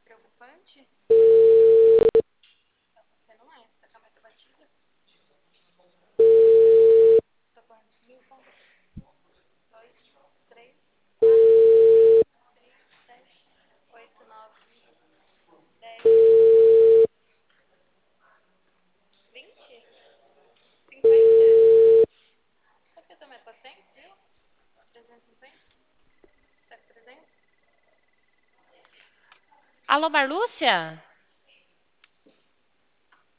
Preocupante? Você não é. Você tá com a meta batida? Tá quantos mil pontos? 2, 3, 4, 6, 7, 8, 9, 10, 20, 50. Sabe que eu tô mais 400, viu? 350? Tá com 300? Alô, Marlúcia?